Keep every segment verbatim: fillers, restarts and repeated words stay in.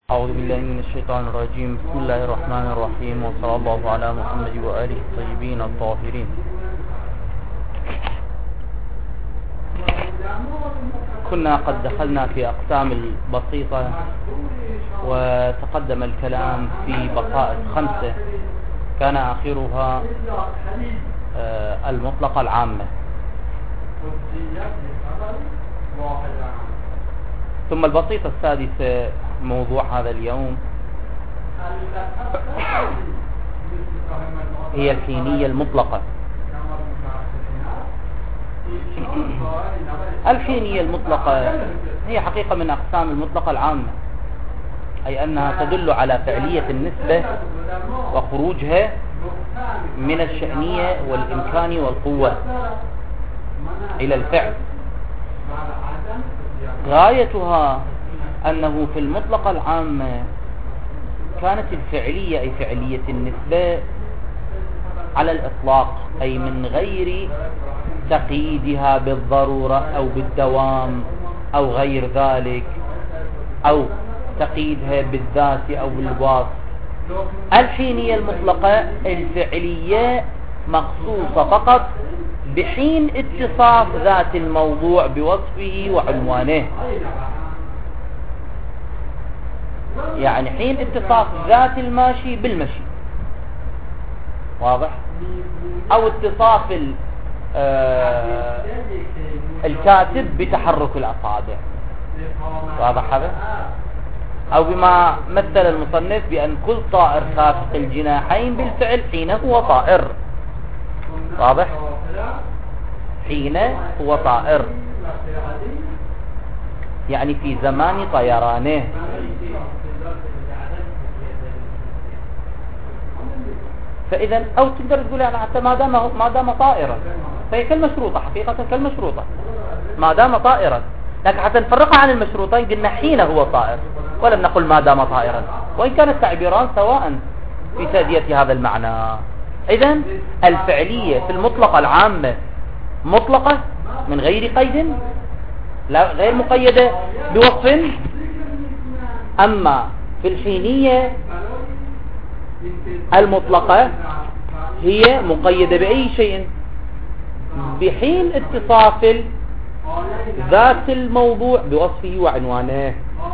أعوذ بالله من الشيطان الرجيم. بسم الله الرحمن الرحيم، وصلى الله على محمد وآله الطيبين الطاهرين. كنا قد دخلنا في أقسام البسيطة، وتقدم الكلام في بسائط خمسة كان آخرها المطلقة العامة، ثم البسيطة السادسة موضوع هذا اليوم هي الحينية المطلقة. الحينية المطلقة هي حقيقة من أقسام المطلقة العامة، أي أنها تدل على فعلية النسبة وخروجها من الشأنية والإمكان والقوة إلى الفعل. غايتها أنه في المطلقة العامة كانت الفعلية أي فعلية النسبة على الإطلاق، أي من غير تقييدها بالضرورة أو بالدوام أو غير ذلك، أو تقييدها بالذات أو بالوصف. الحينية المطلقة الفعلية مخصوصة فقط بحين اتصاف ذات الموضوع بوصفه وعنوانه، يعني حين اتصاف ذات الماشي بالمشي، واضح؟ او اتصاف الكاتب بتحرك الأصابع، واضح هذا؟ او بما مثل المصنف بأن كل طائر خافق الجناحين بالفعل حين هو طائر، واضح؟ حين هو طائر يعني في زمان طيرانه. فإذا أو تقدر تقول يعني حتى ما دام ما دام طائرا فهي كالمشروطة، حقيقة كالمشروطة ما دام طائرا، لكن حتى نفرقها عن المشروطين قلنا حين هو طائر ولم نقل ما دام طائرا، وإن كان التعبيران سواء في تأدية هذا المعنى. إذن الفعلية في المطلقة العامة مطلقة من غير قيد، لا غير مقيدة بوصف. أما في الحينية المطلقة هي مقيدة بأي شيء بحين اتصاف ذات الموضوع بوصفه وعنوانه.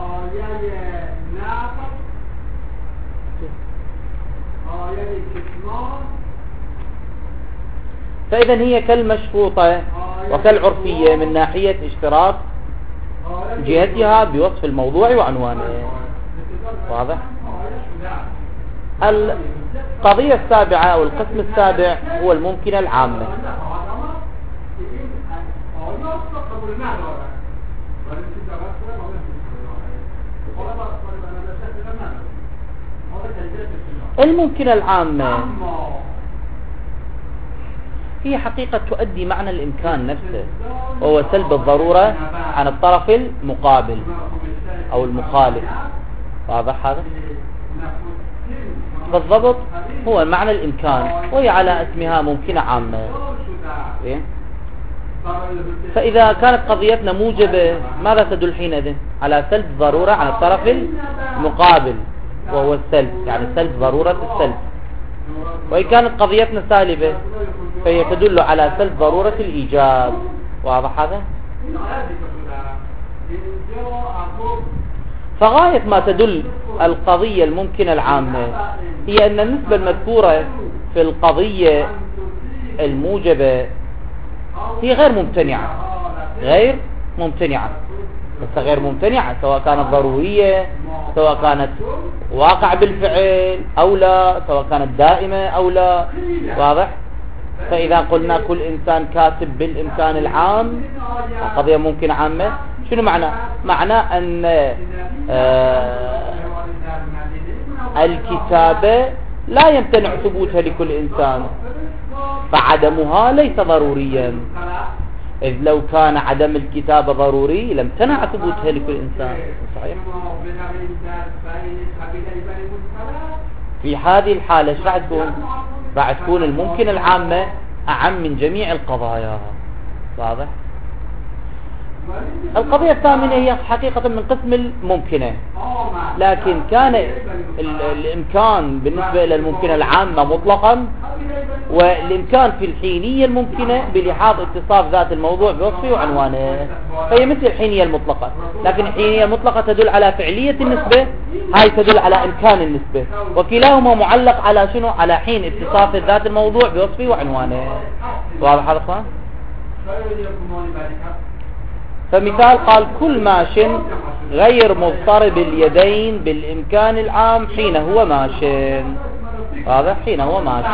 فإذا هي كالمشروطة وكالعرفية من ناحية اشتراك جهتها بوصف الموضوع وعنوانه، واضح؟ القضية السابعة أو القسم السابع هو الممكنة العامة. الممكنة العامة هي حقيقة تؤدي معنى الإمكان نفسه، وهو سلب الضرورة عن الطرف المقابل أو المخالف، واضح هذا؟ بالضبط هو معنى الإمكان، وهي على اسمها ممكنة عامة. فإذا كانت قضيتنا موجبة ماذا تدل حينئذ؟ على سلب ضرورة عن الطرف المقابل وهو السلب، يعني سلب ضرورة السلب. وإن كانت قضيتنا سالبة فهي تدل على سلب ضرورة الإيجاب، واضح هذا؟ فغاية ما تدل القضية الممكنة العامة هي أن النسبة المذكورة في القضية الموجبة هي غير ممتنعة، غير ممتنعة بس غير ممتنعة سواء كانت ضرورية، سواء كانت واقع بالفعل أو لا، سواء كانت دائمة أو لا، واضح؟ فإذا قلنا كل إنسان كاتب بالإمكان العام قضية ممكنة عامة، شنو معنى؟ معنى أن آه الكتابة لا يمتنع ثبوتها لكل إنسان، فعدمها ليس ضروريا، إذ لو كان عدم الكتابة ضروري لامتنع ثبوتها لكل إنسان، صحيح؟ في هذه الحالة ايش راح تكون؟ راح تكون الممكن العامة أعم من جميع القضايا، واضح؟ القضية الثامنة هي حقيقة من قسم الممكنة، لكن كان الإمكان بالنسبة إلى الممكنة العامة مطلقا، والإمكان في الحينية الممكنة بلحاظ اتصاف ذات الموضوع بوصفه وعنوانه، فهي مثل الحينية المطلقة. لكن الحينية المطلقة تدل على فعلية النسبة، هاي تدل على إمكان النسبة، وكلاهما معلق على شنو؟ على حين اتصاف ذات الموضوع بوصفه وعنوانه. واضح هذا الخوان؟ فمثال قال كل ماش غير مضطرب اليدين بالإمكان العام حين هو ماش. هذا حين هو ماشي.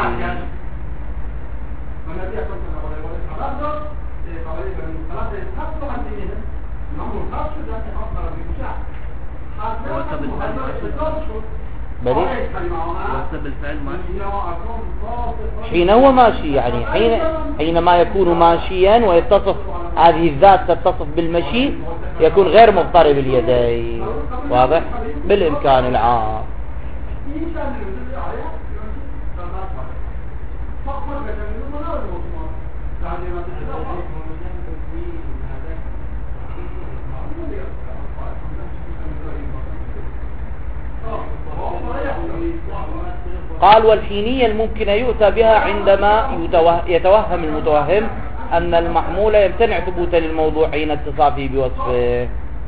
بلي حين هو ماشي، يعني حين حينما يكون ماشيا ويتصف هذه الذات تتصف بالمشي يكون غير مضطرب اليدين. واضح؟ بالإمكان العام. قال والحينية الممكنة يؤتى بها عندما يتوهم المتوهم أن المحمول يمتنع ثبوتا للموضوع حين اتصافه بوصفه.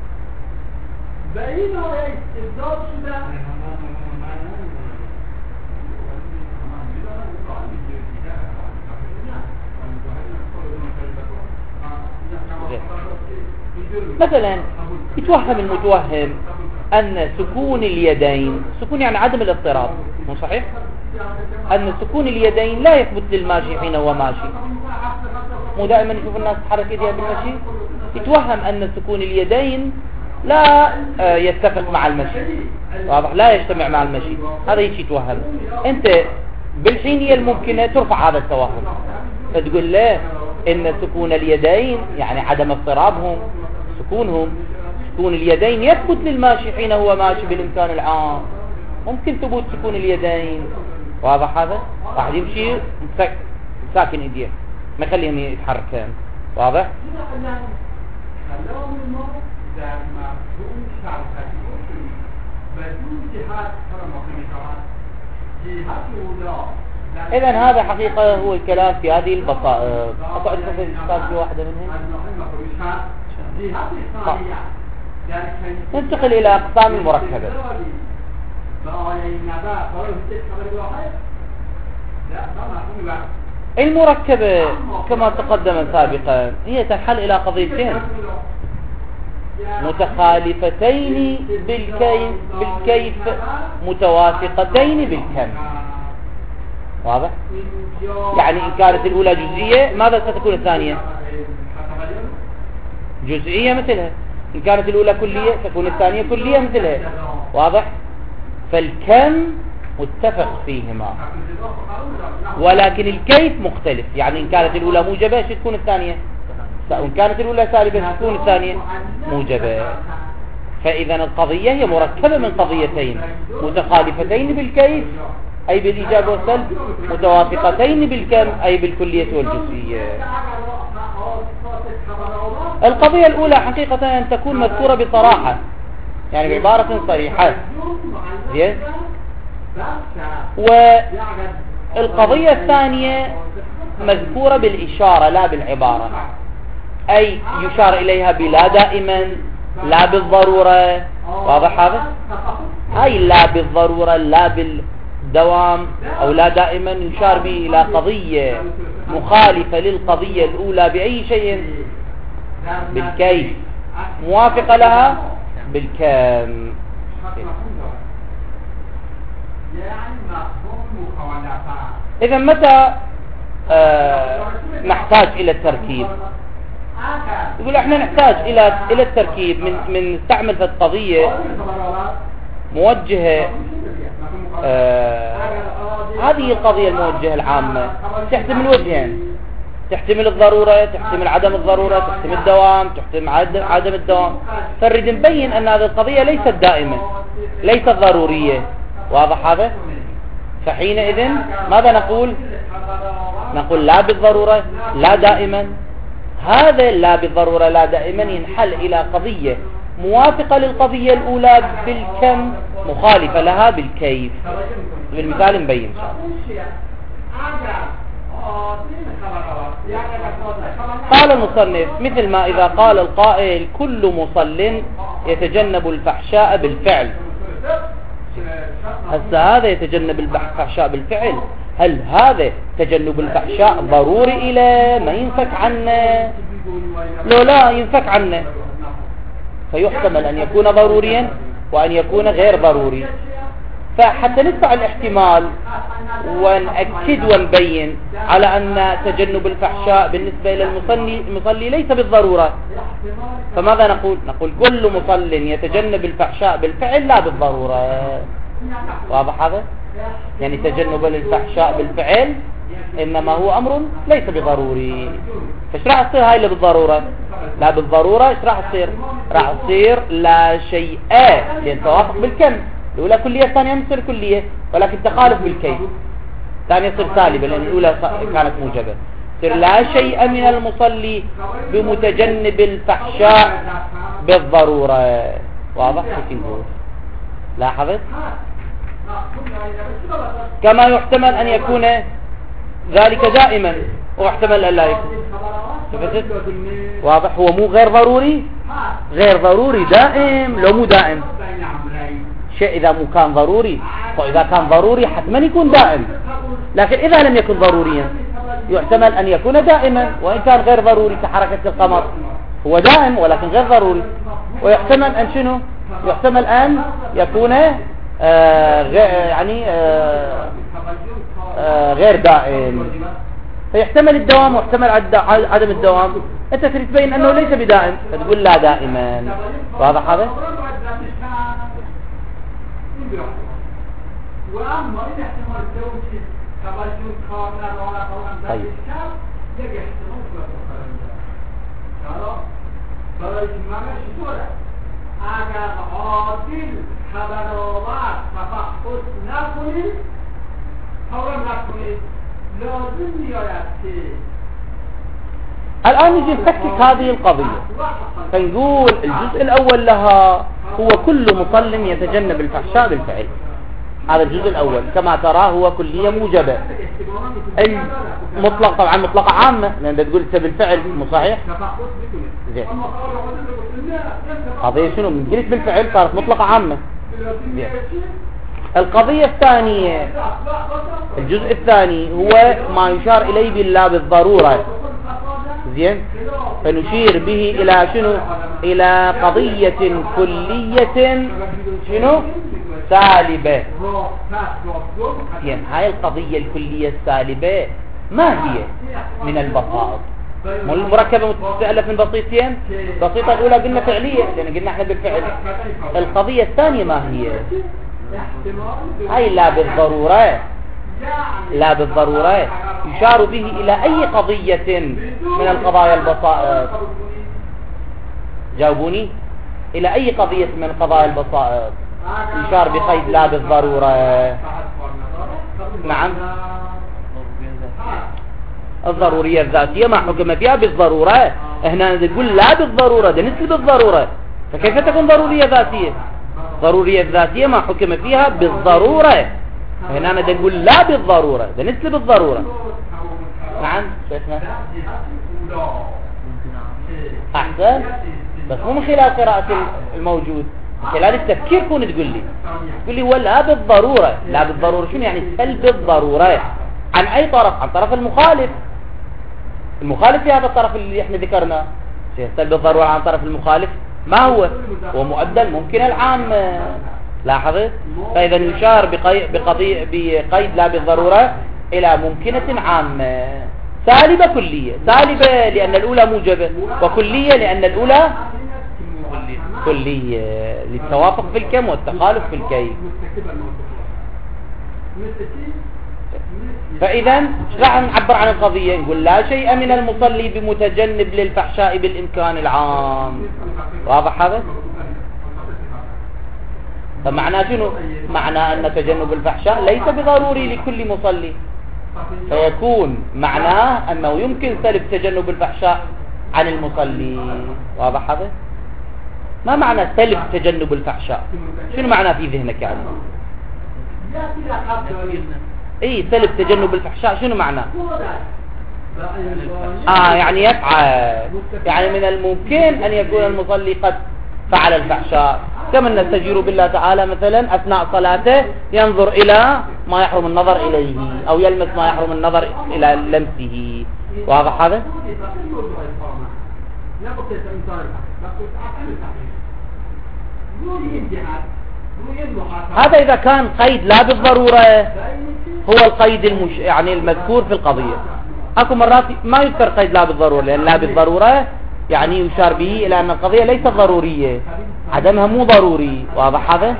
مثلا يتوهم المتوهم أن سكون اليدين، سكون يعني عدم الاضطراب، مو صحيح؟ أن سكون اليدين لا يثبت للماشي حين هو ماشي. مو دائما نشوف الناس تحرك ايديها بالمشي؟ يتوهم أن سكون اليدين لا يتفق مع المشي، واضح؟ لا يجتمع مع المشي، هذا يشي يتوهم. أنت بالحينية الممكنة ترفع هذا التوهم، فتقول له إن سكون اليدين يعني عدم اضطرابهم، سكونهم سكون اليدين يثبت للماشي حين هو ماشي بالإمكان العام. ممكن ثبوت سكون اليدين، واضح هذا؟ واحد يمشي ساكن ايديه ما يخليهم يتحركون، واضح؟ إذا هذا حقيقة هو الكلام في هذه البسائط. أقعد في الإستاذ في واحدة منهم. ننتقل إلى أقسام المركبة. المركبة كما تقدم سابقا هي تنحل إلى قضيتين متخالفتين بالكيف, بالكيف متوافقتين بالكم. واضح؟ يعني إن كانت الأولى جزئية ماذا ستكون الثانية؟ جزئية مثلها. إن كانت الأولى كلية تكون الثانية كلية مثلها. واضح؟ فالكم متفق فيهما، ولكن الكيف مختلف. يعني إن كانت الأولى موجبة تكون الثانية، وإن كانت الأولى سالبة تكون الثانية موجبة. فإذا القضية هي مركبة من قضيتين متخالفتين بالكيف أي بالإيجاب والسلب، متوافقتين بالكم أي بالكلية والجزئية. القضية الأولى حقيقة أن تكون مذكورة بصراحة، يعني بعبارة صريحة. والقضية الثانية مذكورة بالإشارة لا بالعبارة، أي يشار إليها بلا دائما لا بالضرورة. واضح هذا؟ أي لا بالضرورة لا بالدوام أو لا دائما، يشار به إلى قضية مخالفة للقضية الأولى بأي شيء، بالكيف، موافقة لها بالكم. إذا متى آه نحتاج إلى التركيب؟ يقول احنا نحتاج إلى إلى التركيب من من نستعمل في القضية موجهة. آه هذه القضية الموجهة العامة تحتمل وجهين، تحتمل الضرورة، تحتمل عدم الضرورة، تحتمل الدوام، تحتمل عدم الدوام. فنريد نبين أن هذه القضية ليست دائمة، ليست ضرورية. واضح هذا؟ فحينئذ ماذا نقول؟ نقول لا بالضرورة لا دائما. هذا لا بالضرورة لا دائما ينحل إلى قضية موافقة للقضية الأولى بالكم، مخالفة لها بالكيف. بالمثال نبين إن شاء الله. قال المصنف: مثل ما إذا قال القائل كل مصل يتجنب الفحشاء بالفعل. هسه هذا يتجنب الفحشاء بالفعل، هل هذا تجنب الفحشاء ضروري إلى ما ينفك عنه؟ لو لا ينفك عنه، فيحتمل أن يكون ضروريا وأن يكون غير ضروري. فحتى ندفع الاحتمال ونأكد ونبين على أن تجنب الفحشاء بالنسبة إلى المصلي المصلي ليس بالضرورة، فماذا نقول؟ نقول كل مصل يتجنب الفحشاء بالفعل لا بالضرورة. واضح هذا؟ يعني تجنب الفحشاء بالفعل إنما هو أمر ليس بضروري. فايش راح تصير هاي اللي بالضرورة؟ لا بالضرورة ايش راح تصير؟ راح تصير لا شيء، لأن توافق بالكم. الأولى كلية، الثانية مصير كلية، ولكن تخالف بالكيف. الثانية تصير سالبة لأن الأولى كانت موجبة. تصير لا شيء من المصلي بمتجنب الفحشاء بالضرورة. واضح كيف نقول؟ لاحظت؟ كما يحتمل أن يكون ذلك دائما واحتمل أن لا يكون. شفتت؟ واضح؟ هو مو غير ضروري، غير ضروري دائم، لو مو دائم شيء إذا مو كان ضروري، فإذا كان ضروري حتما يكون دائم. لكن إذا لم يكن ضروريا يحتمل أن يكون دائما، وإن كان غير ضروري كحركة القمر هو دائم ولكن غير ضروري. ويحتمل أن شنو؟ يحتمل أن يكون آه يعني آه آه غير دائم، فيحتمل الدوام واحتمل عدم الدوام. أنت تريد تبين أنه ليس بدائم فتقول لا دائما. واضح هذا؟ طيب. اگر عادل خبر آورد تفحص نکنید فورا نکنید لازم میآید که الآن نجي نفكك هذه القضية فنقول الجزء الأول لها هو كل مصل يتجنب الفحشاء بالفعل. هذا الجزء الأول كما تراه هو كلية موجبة. المطلق طبعا مطلقة عامة لأن تقول انت بالفعل مو صحيح. زين قضية شنو من قلت بالفعل صارت مطلقة عامة. زين القضية الثانية الجزء الثاني هو ما يشار إليه بالله بالضرورة. زين فنشير به إلى شنو؟ إلى قضية كلية شنو؟ سالبة. زين هاي القضية الكلية السالبة ما هي؟ من البساط. مو المركبة متألف من بسيطين. بسيطة الأولى قلنا فعلية لأن قلنا احنا بالفعل. القضية الثانية ما هي؟ هاي لا بالضرورة، لا بالضرورة يشار به إلى أي قضية من القضايا البسائط. جاوبوني. إلى أي قضية من القضايا البسائط يشار بقيد لا بالضرورة. نعم الضرورية الذاتية ما حكم فيها بالضرورة. هنا نقول لا بالضرورة، ده نسل بالضرورة، فكيف تكون ضرورية ذاتية؟ ضرورية ذاتية ما حكم فيها بالضرورة. هنا نقول لا بالضرورة، ده نسل بالضرورة. نعم شايفنا أحسن، بس مو من خلال قراءة الموجود، من خلال التفكير كون تقول لي تقول لي ولا بالضرورة. لا بالضرورة شنو يعني؟ سلب الضرورة عن أي طرف؟ عن طرف المخالف. المخالف في هذا الطرف اللي احنا ذكرناه. سلب الضرورة عن طرف المخالف ما هو؟ هو مؤدى ممكن العام. لاحظت؟ فإذا يشار بقضية بقيد لا بالضرورة إلى ممكنة عامة سالبة كلية. سالبة لأن الأولى موجبة، وكلية لأن الأولى كلية للتوافق في الكم والتخالف في الكيف. فإذا راح نعبر عن القضية نقول لا شيء من المصلي بمتجنب للفحشاء بالإمكان العام. واضح هذا؟ فمعنى شنو؟ معنى أن تجنب الفحشاء ليس بضروري لكل مصلي، فيكون معناه أنه يمكن سلب تجنب الفحشاء عن المصلي. واضح هذا؟ ما معنى سلب تجنب الفحشاء؟ شنو معنى في ذهنك يعني؟ اي سلب تجنب الفحشاء شنو معنى؟ اه يعني يفعل، يعني من الممكن ان يكون المصلي قد فعل الفحشاء، كما نستجير بالله تعالى مثلا اثناء صلاته ينظر الى ما يحرم النظر اليه او يلمس ما يحرم النظر الى لمسه. واضح هذا؟ هذا إذا كان قيد لا بالضرورة، هو القيد المش... يعني المذكور في القضية. أكو مرات ما يذكر قيد لا بالضرورة، لأن لا بالضرورة يعني يشار به إلى أن القضية ليست ضرورية، عدمها مو ضروري. واضح هذا؟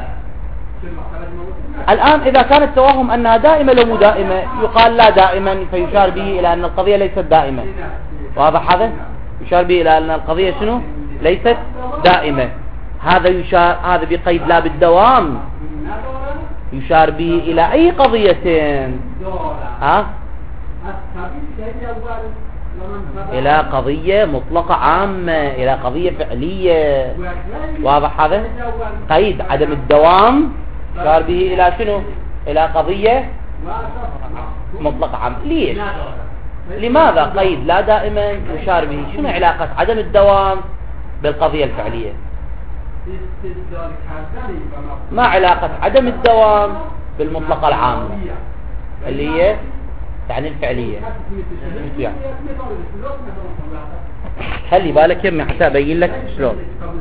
الآن إذا كان التوهم أنها دائمة لو مو دائمة يقال لا دائما، فيشار به إلى أن القضية ليست دائمة. واضح هذا؟ يشار به إلى أن القضية شنو؟ ليست دائمة. هذا يشار، هذا بقيد لا بالدوام يشار به إلى أي قضية؟ ها؟ إلى قضية مطلقة عامة، إلى قضية فعلية. واضح هذا؟ قيد عدم الدوام يشار به إلى شنو؟ إلى قضية مطلقة عامة. ليش؟ لماذا قيد لا دائما يشار به؟ شنو علاقة عدم الدوام بالقضية الفعلية؟ ما علاقة عدم الدوام بالمطلقة العامة اللي هي يعني الفعلية؟ يعني خلي بالك يمي حتى أبين لك شلون.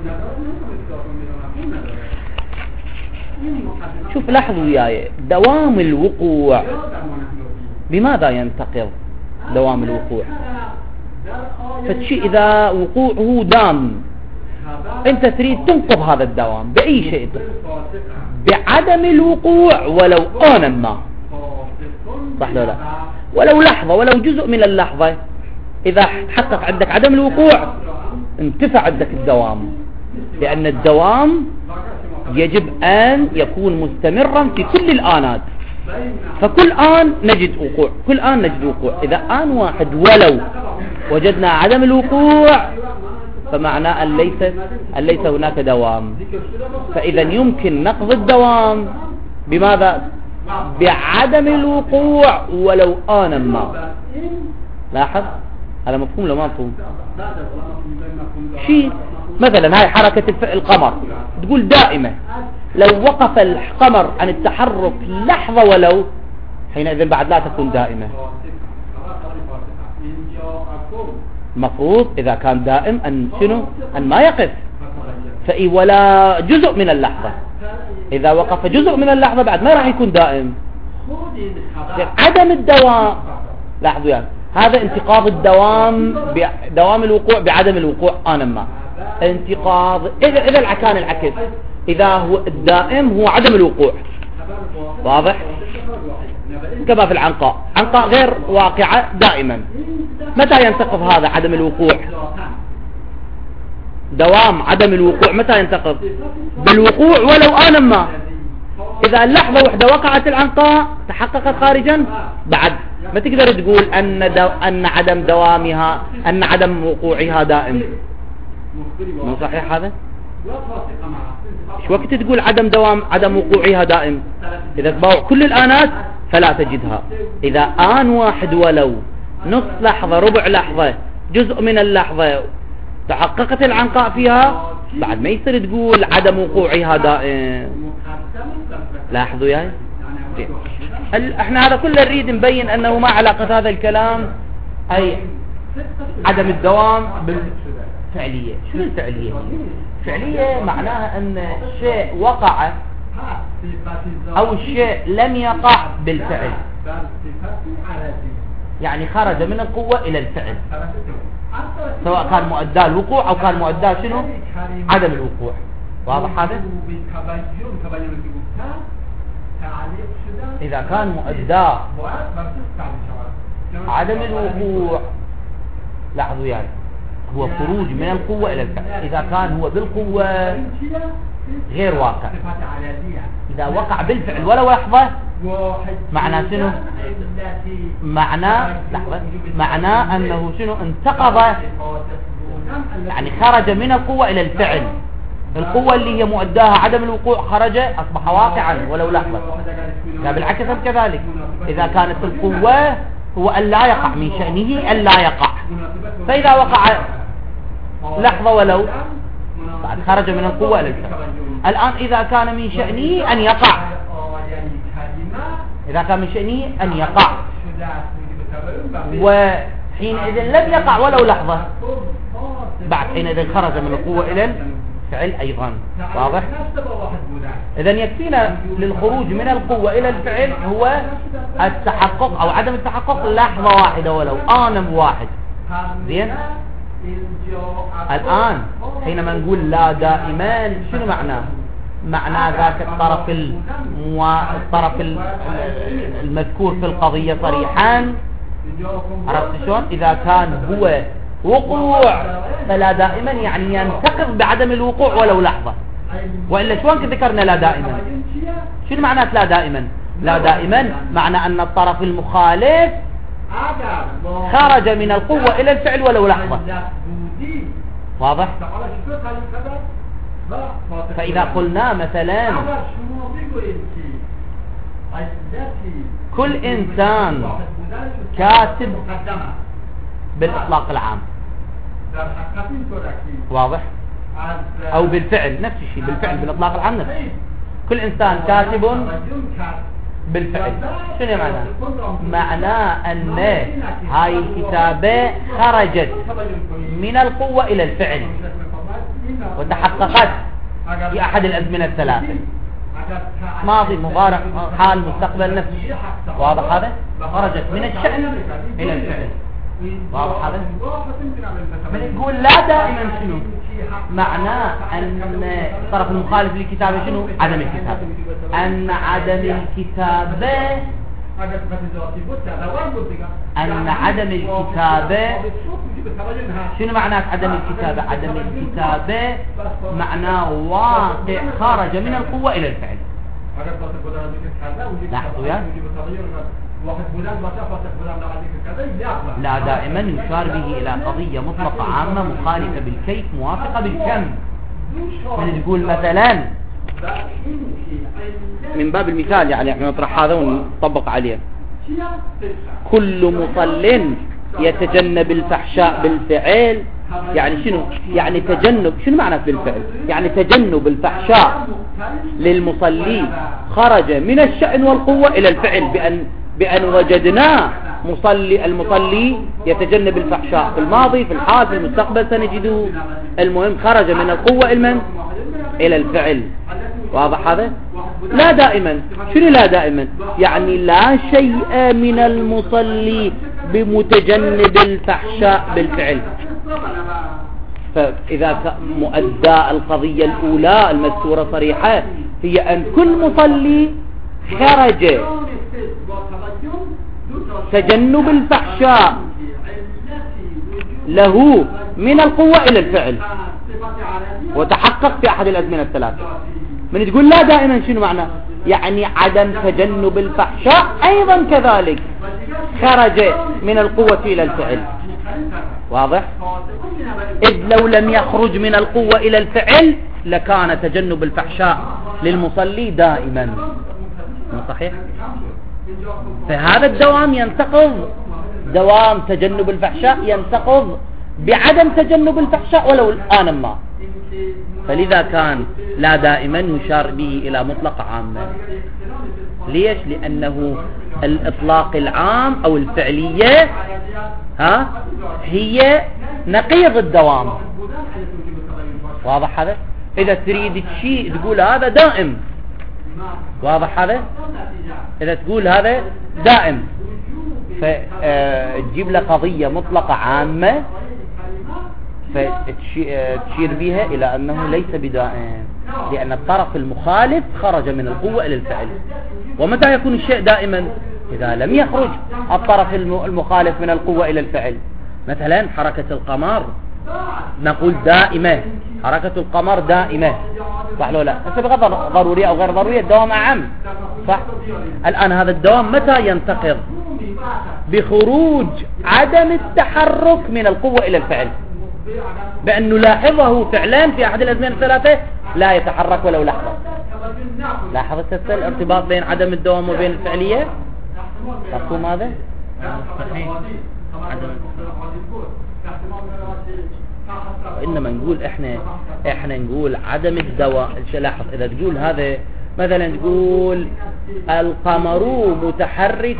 شوف لاحظوا وياي، دوام الوقوع بماذا ينتقض؟ دوام الوقوع فالشيء إذا وقوعه دام أنت تريد تنقض هذا الدوام بأي شيء، بعدم الوقوع ولو آنا ما، صح لا لا، ولو لحظة ولو جزء من اللحظة. إذا تحقق عندك عدم الوقوع انتفع عندك الدوام، لأن الدوام يجب أن يكون مستمرا في كل الآنات، فكل آن نجد وقوع، كل آن نجد وقوع. إذا آن واحد ولو وجدنا عدم الوقوع فمعناه أن ليس, أن ليس هناك دوام. فإذا يمكن نقض الدوام بماذا؟ بعدم الوقوع ولو آنا ما. لاحظ هذا مفهوم لو ما مفهوم؟ شيء مثلا هاي حركة القمر تقول دائمة، لو وقف القمر عن التحرك لحظة ولو، حينئذ بعد لا تكون دائمة. المفروض إذا كان دائم أن شنو؟ أن ما يقف، فإي ولا جزء من اللحظة. إذا وقف جزء من اللحظة بعد ما راح يكون دائم. عدم الدوام، لاحظوا يعني هذا انتقاض الدوام، دوام الوقوع بعدم الوقوع آنا ما. انتقاض إذا إذا كان العكس، إذا هو الدائم هو عدم الوقوع. واضح؟ كما في العنقاء، عنقاء غير واقعة دائما. متى ينتقض هذا عدم الوقوع؟ دوام عدم الوقوع متى ينتقض؟ بالوقوع ولو آنا ما. إذا اللحظة وحدة وقعت العنقاء تحققت خارجا، بعد ما تقدر تقول أن دو أن عدم دوامها، أن عدم وقوعها دائم. مو صحيح هذا؟ شو وقت تقول عدم دوام عدم وقوعها دائم؟ إذا تباوع كل الآنات فلا تجدها. إذا آن واحد ولو نص لحظة، ربع لحظة، جزء من اللحظة تحققت العنقاء فيها، بعد ما يصير تقول عدم وقوعها دائم. لاحظوا ياي، احنا هذا كله نريد نبين انه ما علاقة هذا الكلام اي عدم الدوام بالفعلية. شو الفعلية؟ الفعلية معناها ان الشيء وقع او الشيء لم يقع بالفعل، يعني خرج من القوة الى الفعل، سواء كان مؤداه الوقوع او كان مؤداه شنو؟ عدم الوقوع. واضح هذا؟ إذا كان مؤداه عدم الوقوع، لاحظوا يعني هو خروج من القوة إلى الفعل. إذا كان هو بالقوة غير واقع، إذا وقع بالفعل ولو لحظة معناه شنو؟ معناه لحظة، معناه أنه شنو؟ انتقض يعني خرج من القوة إلى الفعل. القوة اللي هي مؤداها عدم الوقوع خرج أصبح واقعا ولو لحظة. لا بالعكس كذلك، إذا كانت القوة هو أن لا يقع، من شأنه أن لا يقع، فإذا وقع لحظة ولو بعد خرج من القوة إلى الفعل. الآن إذا كان من شأنه أن يقع، إذا كان من شأنه أن يقع وحينئذ لم يقع ولو لحظة، بعد حينئذ خرج من القوة إلى الفعل أيضا. واضح؟ إذن يكفينا للخروج من القوة إلى الفعل هو التحقق أو عدم التحقق لحظة واحدة ولو آن واحد. زين؟ الآن حينما نقول لا دائما شنو معناه؟ معنى ذاك الطرف المو... الطرف المذكور في القضية صريحا. عرفت شلون؟ إذا كان هو وقوع فلا دائما يعني ينتقض بعدم الوقوع ولو لحظة، وإلا شلون ذكرنا لا دائما؟ شنو معنى لا دائما؟ لا دائما معنى أن الطرف المخالف خرج من القوة إلى الفعل ولو لحظة. واضح؟ فإذا قلنا مثلا كل إنسان كاتب بالإطلاق العام، واضح؟ أو بالفعل نفس الشيء، بالفعل بالإطلاق العام نفس الشيء. كل إنسان كاتب بالفعل. شنو معناه؟ معناه أن هاي الكتابة خرجت من القوة إلى الفعل وتحققت في أحد الأزمنة الثلاثة، ماضي مضارع حال مستقبل نفس الشيء. واضح هذا؟ خرجت من الشأن إلى الفعل. واضح هذا؟ من نقول لا دائما شنو؟ معناه أن الطرف المخالف للكتابة شنو؟ عدم الكتابة. أن عدم الكتابة أن عدم الكتابة شنو معناه عدم الكتابة؟ عدم الكتابة معناه واقع خرج من القوة إلى الفعل. لاحظوا يا لا دائما يشار به إلى قضية مطلقة عامة مخالفة بالكيف موافقة بالكم. من تقول مثلا من باب المثال، يعني احنا نطرح هذا ونطبق عليه. كل مصل يتجنب الفحشاء بالفعل، يعني شنو؟ يعني تجنب. شنو معنى بالفعل؟ يعني تجنب الفحشاء للمصلي خرج من الشأن والقوة إلى الفعل، بأن بأن وجدناه مصلي المصلي يتجنب الفحشاء في الماضي في الحال في المستقبل سنجده. المهم خرج من القوة المن إلى الفعل. واضح هذا؟ لا دائما. شنو لا دائما؟ يعني لا شيء من المصلي بمتجنب الفحشاء بالفعل. فإذا مؤدى القضية الأولى المذكورة صريحة هي أن كل مصلي خرج تجنب الفحشاء له من القوة إلى الفعل وتحقق في أحد الأزمنة الثلاثة. من تقول لا دائما شنو معنى؟ يعني عدم تجنب الفحشاء أيضا كذلك خرج من القوة إلى الفعل. واضح؟ إذ لو لم يخرج من القوة إلى الفعل لكان تجنب الفحشاء للمصلي دائما. صحيح؟ فهذا الدوام ينتقض، دوام تجنب الفحشاء ينتقض بعدم تجنب الفحشاء ولو الآن ما. فلذا كان لا دائما يشار به إلى مطلق عامة. ليش؟ لأنه الإطلاق العام أو الفعلية ها هي نقيض الدوام. واضح هذا؟ إذا تريد شيء تقول هذا دائم. واضح هذا؟ إذا تقول هذا دائم فتجيب له قضية مطلقة عامة فتشير بها إلى أنه ليس بدائم، لأن الطرف المخالف خرج من القوة إلى الفعل. ومتى يكون الشيء دائما؟ إذا لم يخرج الطرف المخالف من القوة إلى الفعل. مثلا حركة القمر نقول دائمة، حركة القمر دائمة، صح لو لا؟ بس بغير ضرورية أو غير ضرورية الدوام أعم، صح؟ الآن هذا الدوام متى ينتقض؟ بخروج عدم التحرك من القوة إلى الفعل. بأنه لاحظه فعلا في أحد الأزمنة الثلاثة لا يتحرك ولو لحظة. لاحظت الارتباط بين عدم الدوام وبين الفعلية؟ مفهوم هذا؟ وإنما نقول إحنا إحنا نقول عدم الدوام. لاحظ إذا تقول هذا مثلا تقول القمر متحرك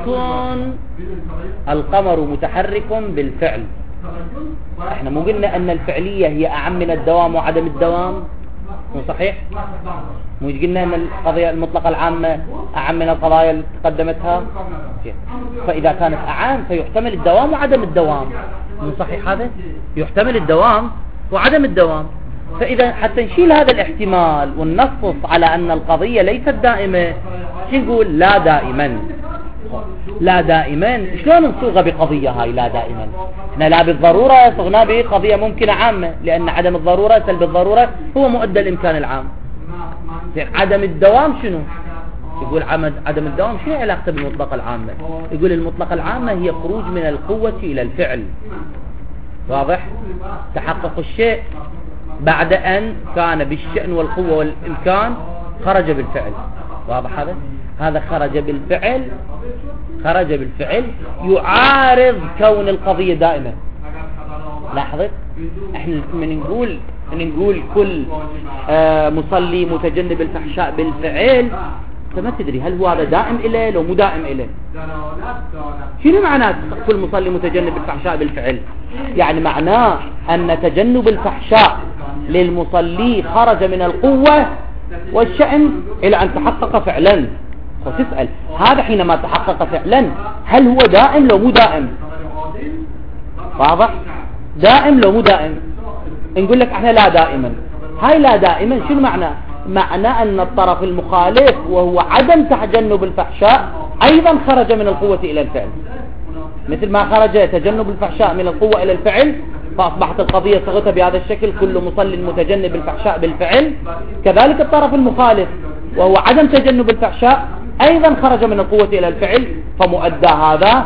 القمر متحرك بالفعل، احنا مو قلنا ان الفعلية هي اعم من الدوام وعدم الدوام؟ مو صحيح؟ مو قلنا ان القضية المطلقة العامة اعم من القضايا اللي تقدمتها؟ فاذا كانت اعم فيحتمل الدوام وعدم الدوام. مو صحيح هذا؟ يحتمل الدوام وعدم الدوام. فاذا حتى نشيل هذا الاحتمال وننصص على ان القضية ليست دائمة، شو نقول؟ لا دائما. لا دائما شلون نصوغها بقضية هاي لا دائما؟ احنا لا بالضرورة صغنا بقضية ممكنة عامة، لأن عدم الضرورة سلب الضرورة هو مؤدى الإمكان العام. عدم الدوام شنو؟ يقول عدم الدوام شنو علاقته بالمطلقة العامة؟ يقول المطلقة العامة هي خروج من القوة إلى الفعل. واضح؟ تحقق الشيء بعد أن كان بالشأن والقوة والإمكان خرج بالفعل. واضح هذا؟ هذا خرج بالفعل خرج بالفعل يعارض كون القضية دائمة. لاحظت؟ احنا من نقول من نقول كل آه مصلي متجنب الفحشاء بالفعل، انت ما تدري هل هو هذا دائم إليه لو مو دائم إليه. شنو معناه كل مصلي متجنب الفحشاء بالفعل؟ يعني معناه أن تجنب الفحشاء للمصلي خرج من القوة والشأن إلى أن تحقق فعلا. وتسأل هذا حينما تحقق فعلا هل هو دائم لو مو دائم؟ واضح؟ دائم لو مو دائم؟ نقول لك احنا لا دائما. هاي لا دائما شنو معنى؟ معنى أن الطرف المخالف وهو عدم تجنب الفحشاء أيضا خرج من القوة إلى الفعل، مثل ما خرج تجنب الفحشاء من القوة إلى الفعل، فأصبحت القضية صغتها بهذا الشكل كل مصل متجنب الفحشاء بالفعل. كذلك الطرف المخالف وهو عدم تجنب الفحشاء أيضا خرج من القوة إلى الفعل، فمؤدى هذا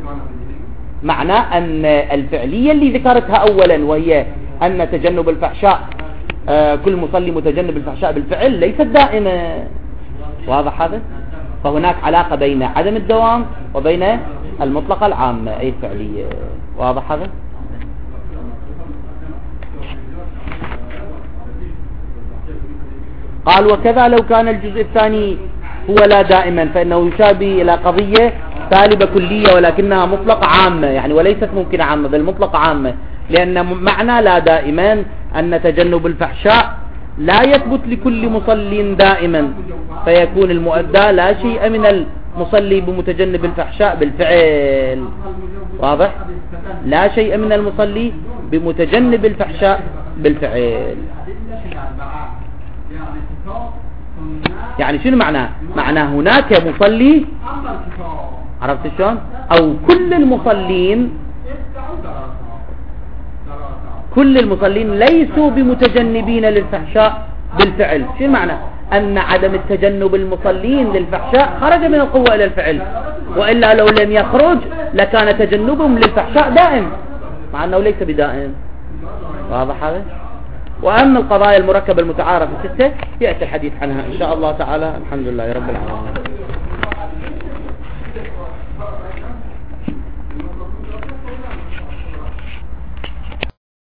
معناه أن الفعلية اللي ذكرتها أولا وهي أن تجنب الفحشاء آه كل مصلي متجنب الفحشاء بالفعل ليست دائمة. واضح هذا؟ فهناك علاقة بين عدم الدوام وبين المطلقة العامة أي الفعلية. واضح هذا؟ قال وكذا لو كان الجزء الثاني هو لا دائما فإنه يشابه إلى قضية سالبة كلية ولكنها مطلقة عامة، يعني وليست ممكنة عامة بل مطلقة عامة، لأن معنى لا دائما أن تجنب الفحشاء لا يثبت لكل مصل دائما، فيكون المؤدى لا شيء من المصلي بمتجنب الفحشاء بالفعل. واضح؟ لا شيء من المصلي بمتجنب الفحشاء بالفعل. يعني شنو معناه؟ معناه هناك مصلي، عرفت شلون؟ أو كل المصلين كل المصلين ليسوا بمتجنبين للفحشاء بالفعل. شنو معنى؟ أن عدم التجنب المصلين للفحشاء خرج من القوة إلى الفعل، وإلا لو لم يخرج لكان تجنبهم للفحشاء دائم مع أنه ليس بدائم. واضح هذا؟ وأما القضايا المركبة المتعارفة الستة يأتي الحديث عنها إن شاء الله تعالى. الحمد لله رب العالمين.